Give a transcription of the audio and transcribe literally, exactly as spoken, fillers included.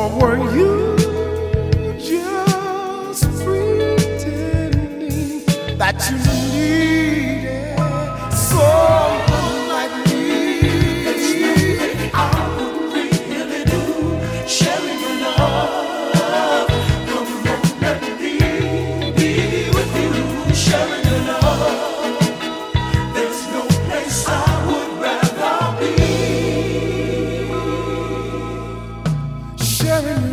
were you just pretending that you needed someone like me? I would really do sharing your love. Come on, let me be with you, sharing your love. There's no place I would rather be. Sharing